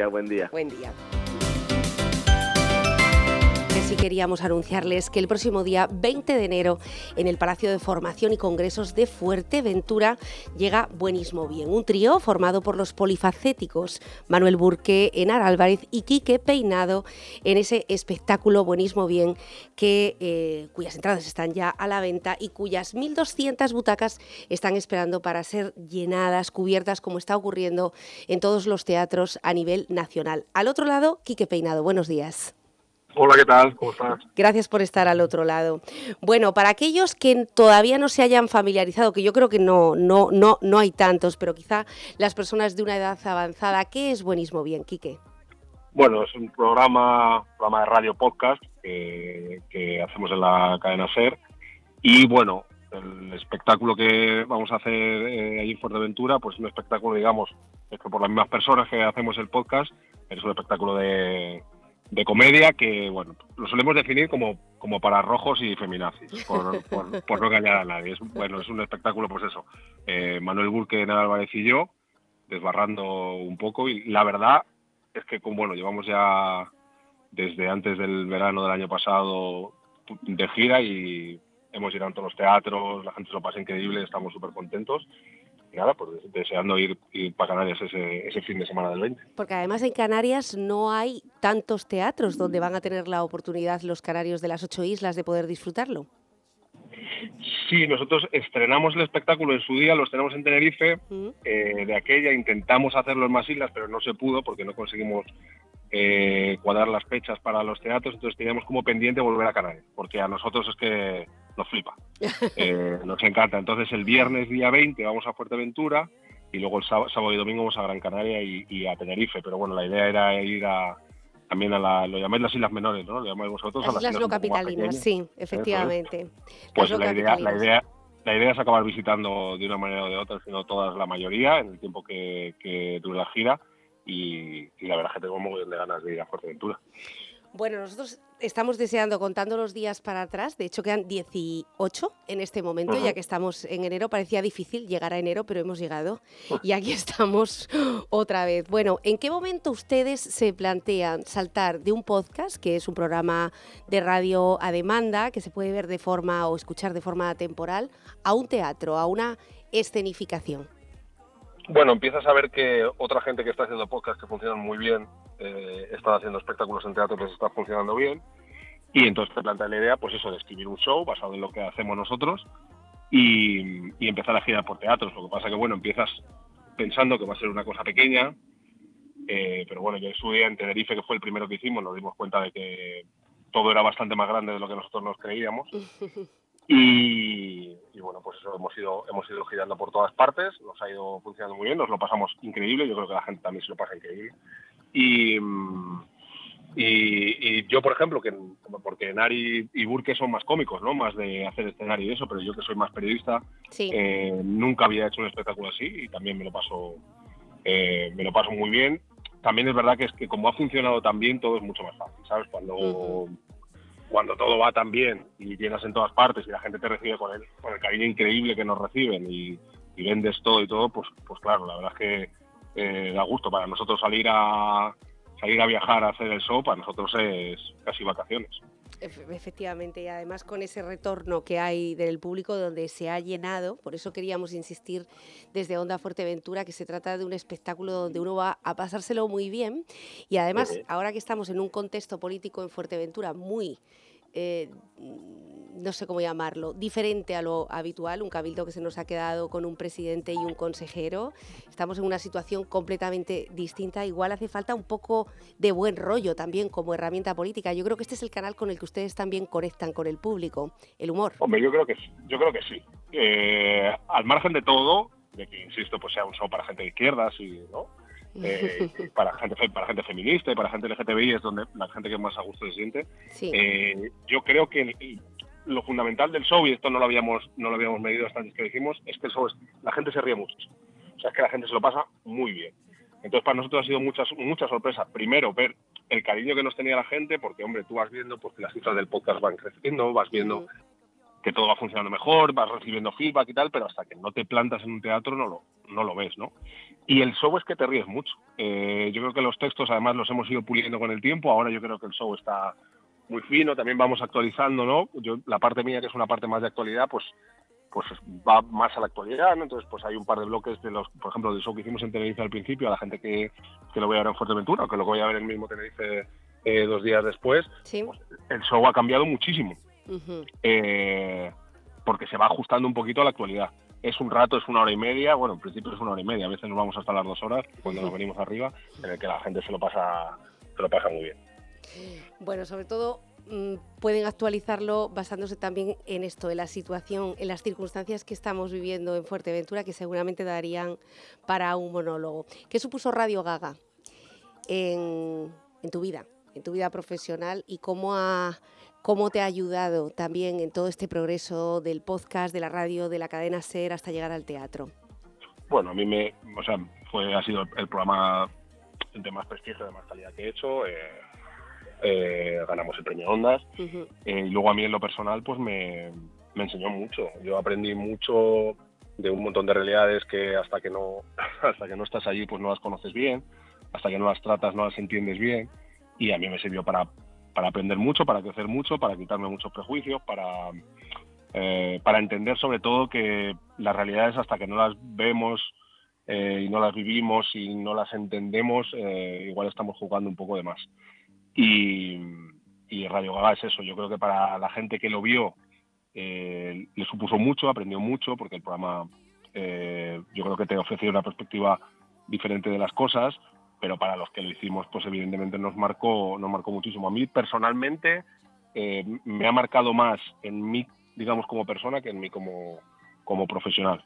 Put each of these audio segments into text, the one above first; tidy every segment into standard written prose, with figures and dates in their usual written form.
día, buen día. Buen día. Sí queríamos anunciarles que el próximo día 20 de enero en el Palacio de Formación y Congresos de Fuerteventura llega Buenismo Bien, un trío formado por los polifacéticos Manuel Burke, Enar Álvarez y Quique Peinado en ese espectáculo Buenismo Bien cuyas entradas están ya a la venta y cuyas 1.200 butacas están esperando para ser llenadas, cubiertas, como está ocurriendo en todos los teatros a nivel nacional. Al otro lado, Quique Peinado, buenos días. Hola, ¿qué tal? ¿Cómo estás? Gracias por estar al otro lado. Bueno, para aquellos que todavía no se hayan familiarizado, que yo creo que no hay tantos, pero quizá las personas de una edad avanzada, ¿qué es Buenismo Bien, Quique? Bueno, es un programa de radio podcast que hacemos en la cadena SER. Y bueno, el espectáculo que vamos a hacer allí en Fuerteventura, pues es un espectáculo, digamos, es que por las mismas personas que hacemos el podcast, es un espectáculo de comedia que, bueno, lo solemos definir como para rojos y feminazis, por no engañar a nadie. Es un espectáculo, pues eso, Manuel Burke, Enar Álvarez y yo, desbarrando un poco, y la verdad es que, llevamos ya desde antes del verano del año pasado de gira y hemos llenado todos los teatros, la gente se lo pasa increíble, estamos súper contentos. Y nada, pues deseando ir para Canarias ese fin de semana del 20. Porque además en Canarias no hay tantos teatros donde van a tener la oportunidad los canarios de las 8 islas de poder disfrutarlo. Sí, nosotros estrenamos el espectáculo en su día, lo estrenamos en Tenerife, de aquella intentamos hacerlo en más islas, pero no se pudo porque no conseguimos cuadrar las fechas para los teatros, entonces teníamos como pendiente volver a Canarias, porque a nosotros es que nos flipa, nos encanta. Entonces el viernes día 20 vamos a Fuerteventura y luego el sábado y domingo vamos a Gran Canaria y a Tenerife, pero bueno, la idea era ir también lo llamáis las Islas Menores, ¿no? Lo llamáis vosotros las islas no capitalinas, sí, efectivamente. Pues la idea es acabar visitando de una manera o de otra, sino todas, la mayoría, en el tiempo que dure la gira, y la verdad es que tengo un montón de ganas de ir a Fuerteventura. Bueno, nosotros estamos deseando, contando los días para atrás, de hecho quedan 18 en este momento, ya que estamos en enero. Parecía difícil llegar a enero, pero hemos llegado y aquí estamos otra vez. Bueno, ¿en qué momento ustedes se plantean saltar de un podcast, que es un programa de radio a demanda, que se puede ver de forma o escuchar de forma temporal, a un teatro, a una escenificación? Bueno, empiezas a ver que otra gente que está haciendo podcasts que funcionan muy bien, están haciendo espectáculos en teatro que les está funcionando bien, y entonces te plantea la idea, pues eso, de escribir un show basado en lo que hacemos nosotros y empezar a girar por teatros. Lo que pasa que, bueno, empiezas pensando que va a ser una cosa pequeña, pero bueno, yo en su día en Tenerife, que fue el primero que hicimos, nos dimos cuenta de que todo era bastante más grande de lo que nosotros nos creíamos. Y bueno, pues eso, hemos ido girando por todas partes, nos ha ido funcionando muy bien, nos lo pasamos increíble, yo creo que la gente también se lo pasa increíble. Y yo, por ejemplo, porque Enar y Burke son más cómicos, ¿no? Más de hacer escenario y eso, pero yo que soy más periodista, sí. Nunca había hecho un espectáculo así y también me lo paso muy bien. También es verdad que es que como ha funcionado tan bien, todo es mucho más fácil, ¿sabes? Cuando todo va tan bien y llenas en todas partes y la gente te recibe con el cariño increíble que nos reciben y vendes todo y todo, pues claro, la verdad es que da gusto. Para nosotros salir a viajar a hacer el show, para nosotros es casi vacaciones. Efectivamente, y además con ese retorno que hay del público donde se ha llenado, por eso queríamos insistir desde Onda Fuerteventura que se trata de un espectáculo donde uno va a pasárselo muy bien y además ahora que estamos en un contexto político en Fuerteventura muy no sé cómo llamarlo, diferente a lo habitual, un cabildo que se nos ha quedado con un presidente y un consejero. Estamos en una situación completamente distinta. Igual hace falta un poco de buen rollo también como herramienta política. Yo creo que este es el canal con el que ustedes también conectan con el público, el humor. Hombre, yo creo que sí. Al margen de todo, de que, insisto, pues sea un show para gente de izquierdas y, ¿no? para gente feminista y para gente LGTBI es donde la gente que más a gusto se siente. Sí. Yo creo que lo fundamental del show, y esto no lo habíamos medido hasta antes que lo hicimos, es que el show la gente se ríe mucho. O sea, es que la gente se lo pasa muy bien. Entonces, para nosotros ha sido mucha sorpresa. Primero, ver el cariño que nos tenía la gente, porque, hombre, tú vas viendo pues, que las cifras del podcast van creciendo, vas viendo que todo va funcionando mejor, vas recibiendo feedback y tal, pero hasta que no te plantas en un teatro no lo ves, ¿no? Y el show es que te ríes mucho. Yo creo que los textos además los hemos ido puliendo con el tiempo, ahora yo creo que el show está muy fino, también vamos actualizando, ¿no? La parte mía, que es una parte más de actualidad, pues va más a la actualidad, ¿no? Entonces, pues hay un par de bloques por ejemplo, del show que hicimos en Tenerife al principio, a la gente que lo voy a ver en Fuerteventura, o que lo voy a ver en el mismo Tenerife 2 días después, ¿Sí? Pues, el show ha cambiado muchísimo, porque se va ajustando un poquito a la actualidad. Es un rato, es 1 hora y media, bueno, en principio es 1 hora y media, a veces nos vamos hasta las 2 horas, cuando nos venimos arriba, en el que la gente se lo pasa muy bien. Bueno, sobre todo pueden actualizarlo basándose también en esto, en la situación, en las circunstancias que estamos viviendo en Fuerteventura, que seguramente darían para un monólogo. ¿Qué supuso Radio Gaga en tu vida profesional, y cómo te ha ayudado también en todo este progreso del podcast, de la radio, de la cadena SER, hasta llegar al teatro? Bueno, a mí ha sido el programa de más prestigio, de más calidad que he hecho. Ganamos el premio Ondas. Y luego a mí en lo personal pues me enseñó mucho. Yo aprendí mucho de un montón de realidades que hasta que no estás allí pues no las conoces bien, hasta que no las tratas no las entiendes bien, y a mí me sirvió para aprender mucho, para crecer mucho, para quitarme muchos prejuicios, para entender sobre todo que las realidades, hasta que no las vemos y no las vivimos y no las entendemos, igual estamos jugando un poco de más. Y Radio Gaga es eso. Yo creo que para la gente que lo vio le supuso mucho, aprendió mucho, porque el programa yo creo que te ofrecía una perspectiva diferente de las cosas, pero para los que lo hicimos, pues evidentemente nos marcó muchísimo. A mí personalmente me ha marcado más en mí, digamos, como persona, que en mí como profesional.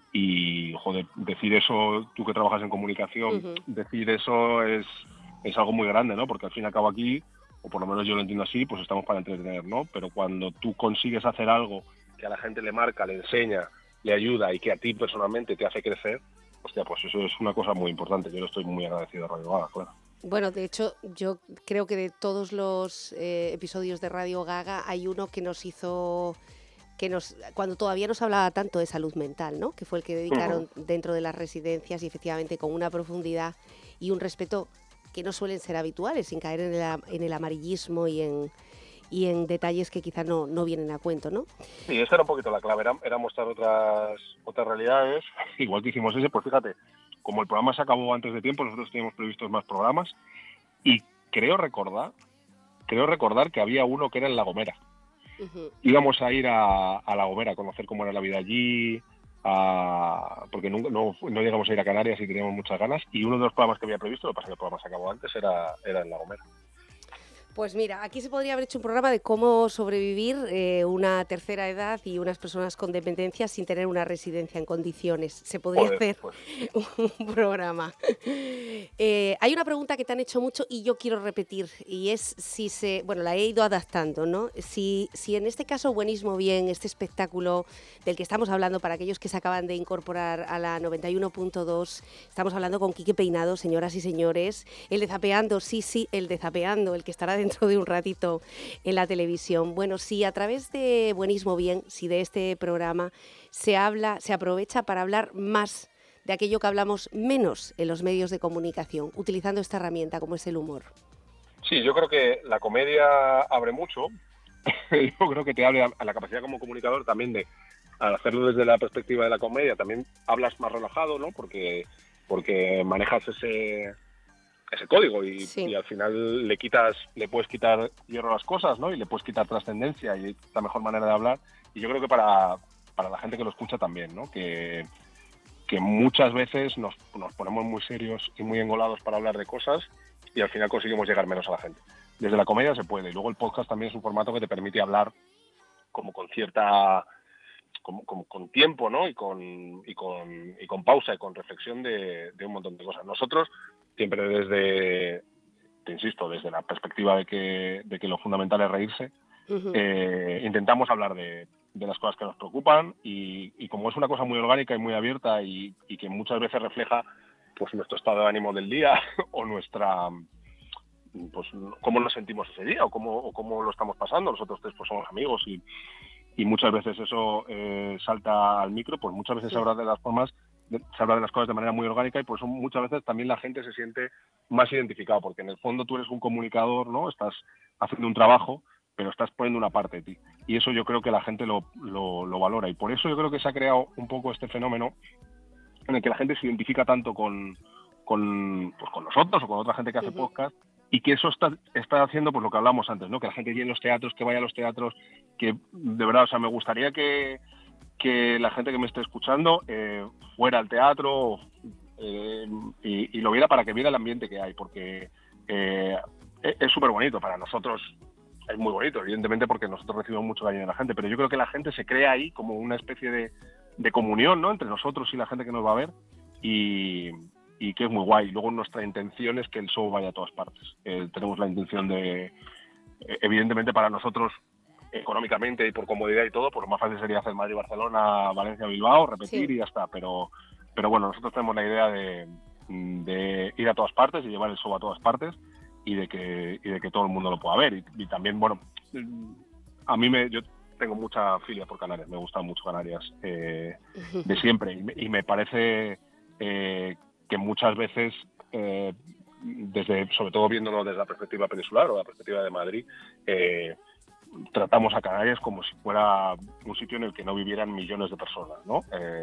Y, joder, decir eso, tú que trabajas en comunicación, decir eso es algo muy grande, ¿no? Porque al fin y al cabo aquí, o por lo menos yo lo entiendo así, pues estamos para entretener, ¿no? Pero cuando tú consigues hacer algo que a la gente le marca, le enseña, le ayuda y que a ti personalmente te hace crecer, hostia, pues eso es una cosa muy importante. Yo le estoy muy agradecido a Radio Gaga, claro. Bueno, de hecho, yo creo que de todos los episodios de Radio Gaga hay uno que nos hizo... cuando todavía nos hablaba tanto de salud mental, ¿no? Que fue el que dedicaron dentro de las residencias, y efectivamente con una profundidad y un respeto que no suelen ser habituales, sin caer en el amarillismo y en detalles que quizás no vienen a cuento, ¿no? Sí, esa era un poquito la clave, era mostrar otras realidades, igual que hicimos ese. Pues fíjate, como el programa se acabó antes de tiempo, nosotros teníamos previstos más programas, y creo recordar que había uno que era en La Gomera. Íbamos a ir a La Gomera a conocer cómo era la vida allí, porque no llegamos a ir a Canarias y teníamos muchas ganas, y uno de los programas que había previsto, lo que pasa es que el programa se acabó antes, era en La Gomera. Pues mira, aquí se podría haber hecho un programa de cómo sobrevivir una tercera edad y unas personas con dependencia sin tener una residencia en condiciones. Se podría hacer un programa. Hay una pregunta que te han hecho mucho y yo quiero repetir, y es la he ido adaptando, ¿no? Si en este caso Buenismo Bien, este espectáculo del que estamos hablando, para aquellos que se acaban de incorporar a la 91.2, estamos hablando con Quique Peinado, señoras y señores, el de Zapeando, sí, el de Zapeando, el que estará dentro de un ratito en la televisión. Bueno, si a través de Buenismo Bien, si de este programa se aprovecha para hablar más de aquello que hablamos menos en los medios de comunicación, utilizando esta herramienta como es el humor. Sí, yo creo que la comedia abre mucho. Yo creo que te abre a la capacidad como comunicador también de, al hacerlo desde la perspectiva de la comedia, también hablas más relajado, ¿no? Porque manejas ese código y al final le puedes quitar hierro a las cosas, ¿no? Y le puedes quitar trascendencia, y es la mejor manera de hablar. Y yo creo que para la gente que lo escucha también, ¿no? Que muchas veces nos ponemos muy serios y muy engolados para hablar de cosas, y al final conseguimos llegar menos a la gente. Desde la comedia se puede, y luego el podcast también es un formato que te permite hablar como con cierta... con tiempo, ¿no? Y con pausa y con reflexión de un montón de cosas. Nosotros siempre desde la perspectiva de que lo fundamental es reírse, intentamos hablar de las cosas que nos preocupan, y como es una cosa muy orgánica y muy abierta, y que muchas veces refleja pues nuestro estado de ánimo del día o nuestra pues cómo nos sentimos ese día o cómo lo estamos pasando. Nosotros tres pues somos amigos y muchas veces eso salta al micro, pues muchas veces se habla de las formas, se habla de las cosas de manera muy orgánica y por eso muchas veces también la gente se siente más identificado, porque en el fondo tú eres un comunicador, ¿no? Estás haciendo un trabajo, pero estás poniendo una parte de ti. Y eso yo creo que la gente lo valora. Y por eso yo creo que se ha creado un poco este fenómeno en el que la gente se identifica tanto con nosotros o con otra gente que hace podcast, y que eso está haciendo pues lo que hablamos antes, ¿no? Que la gente llegue a los teatros, que vaya a los teatros, que de verdad, o sea, me gustaría que la gente que me esté escuchando fuera al teatro y lo viera para que viera el ambiente que hay, porque es súper bonito para nosotros. Es muy bonito, evidentemente, porque nosotros recibimos mucho cariño de la gente, pero yo creo que la gente se crea ahí como una especie de comunión, ¿no? Entre nosotros y la gente que nos va a ver, y que es muy guay. Luego nuestra intención es que el show vaya a todas partes. Tenemos la intención de, evidentemente para nosotros, económicamente y por comodidad y todo, pues lo más fácil sería hacer Madrid, Barcelona, Valencia, Bilbao, repetir y ya está, pero bueno, nosotros tenemos la idea de ir a todas partes y llevar el show a todas partes, y de que todo el mundo lo pueda ver. Y también, bueno, yo tengo mucha filia por Canarias, me gusta mucho Canarias de siempre, y me parece que muchas veces, sobre todo viéndolo desde la perspectiva peninsular o la perspectiva de Madrid, tratamos a Canarias como si fuera un sitio en el que no vivieran millones de personas, ¿no?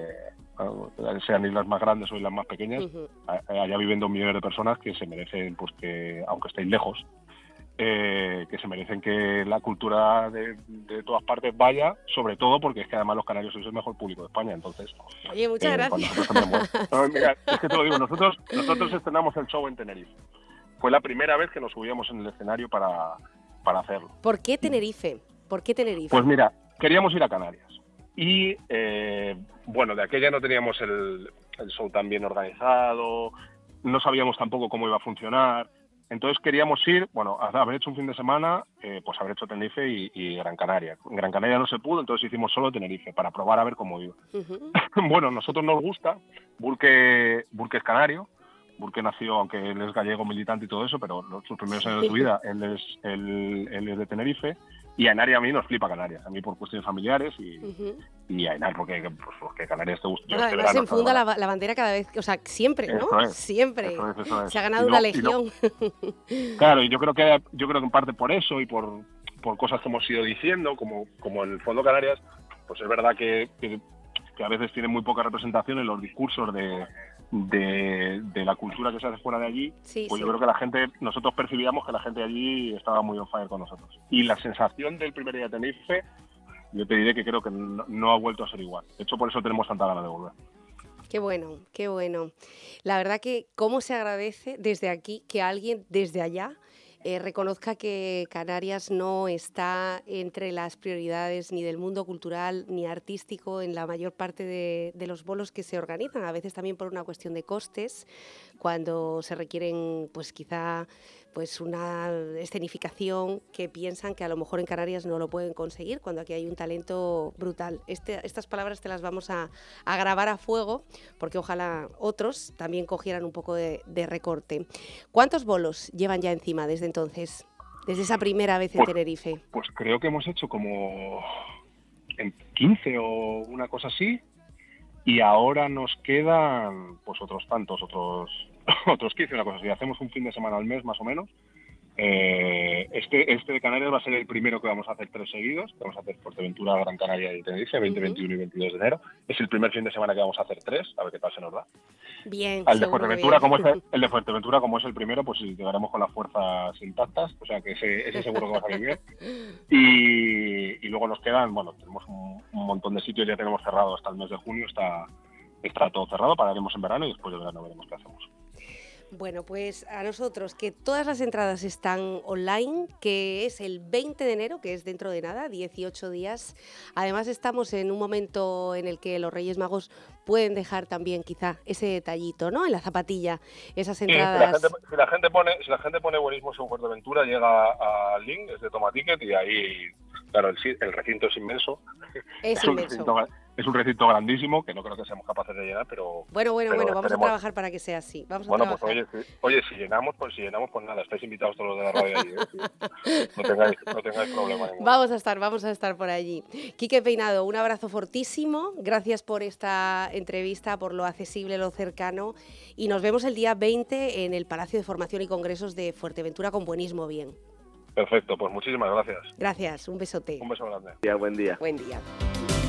Sean islas más grandes o islas más pequeñas, allá viven 2 millones de personas que se merecen, pues que, aunque estéis lejos, que se merecen que la cultura de todas partes vaya, sobre todo porque es que además los canarios sois el mejor público de España, entonces... Oye, muchas gracias. Mira, es que te lo digo, nosotros estrenamos el show en Tenerife. Fue la primera vez que nos subíamos en el escenario para hacerlo. ¿Por qué Tenerife? ¿Por qué Tenerife? Pues mira, queríamos ir a Canarias. Y, bueno, de aquella no teníamos el show tan bien organizado, no sabíamos tampoco cómo iba a funcionar. Entonces queríamos ir, bueno, haber hecho un fin de semana, pues haber hecho Tenerife y Gran Canaria. En Gran Canaria no se pudo, entonces hicimos solo Tenerife, para probar a ver cómo iba. Bueno, a nosotros nos gusta, Burke es canario, Burke nació, aunque él es gallego militante y todo eso, pero sus primeros años de su vida, él es de Tenerife, y a Enar y a mí nos flipa Canarias, a mí por cuestiones familiares y a Enar porque Canarias te gusta. Bueno, además se enfunda la bandera cada vez, o sea, siempre, ¿no? Siempre. Eso es. Se ha ganado una legión. Claro, y yo creo que en parte por eso y por cosas que hemos ido diciendo, como en el fondo Canarias, pues es verdad que a veces tiene muy poca representación en los discursos de la cultura que se hace fuera de allí, yo creo que nosotros percibíamos que la gente allí estaba muy on fire con nosotros. Y la sensación del primer día de Tenerife, yo te diré que creo que no ha vuelto a ser igual. De hecho, por eso tenemos tanta ganas de volver. Qué bueno, qué bueno. La verdad que cómo se agradece desde aquí que alguien desde allá reconozca que Canarias no está entre las prioridades ni del mundo cultural ni artístico en la mayor parte de los bolos que se organizan, a veces también por una cuestión de costes, cuando se requieren pues quizá pues una escenificación que piensan que a lo mejor en Canarias no lo pueden conseguir, cuando aquí hay un talento brutal. Estas palabras te las vamos a grabar a fuego, porque ojalá otros también cogieran un poco de recorte. ¿Cuántos bolos llevan ya encima desde entonces, desde esa primera vez en Tenerife? Pues creo que hemos hecho como 15 o una cosa así, y ahora nos quedan pues otros 15, una cosa así. Hacemos un fin de semana al mes más o menos. Este de Canarias va a ser el primero que vamos a hacer 3 seguidos. Vamos a hacer Fuerteventura, Gran Canaria y Tenerife, 20, 21 y 22 de enero. Es el primer fin de semana que vamos a hacer 3, a ver qué tal se nos da. Bien, El de Fuerteventura, como es el primero, pues llegaremos con las fuerzas intactas, o sea que ese seguro que va a salir bien. Y luego nos quedan, bueno, tenemos un montón de sitios, ya tenemos cerrado hasta el mes de junio, está todo cerrado, pararemos en verano y después de verano veremos qué hacemos. Bueno, pues a nosotros, que todas las entradas están online, que es el 20 de enero, que es dentro de nada, 18 días. Además estamos en un momento en el que los Reyes Magos pueden dejar también quizá ese detallito, ¿no? En la zapatilla, esas entradas. Si la gente pone buenismo en Fuerteventura, llega al link, es de Toma Ticket, y ahí, claro, el recinto es inmenso. Es inmenso. es un recinto grandísimo que no creo que seamos capaces de llenar, pero Bueno, vamos a trabajar para que sea así. Pues oye, si llenamos, pues nada, estáis invitados todos los de la radio allí, no tengáis problema ninguno. Vamos a estar por allí. Quique Peinado, un abrazo fortísimo, gracias por esta entrevista, por lo accesible, lo cercano, y nos vemos el día 20 en el Palacio de Formación y Congresos de Fuerteventura con Buenismo Bien. Perfecto, pues muchísimas gracias. Gracias, un besote. Un beso grande. Buen día. Buen día.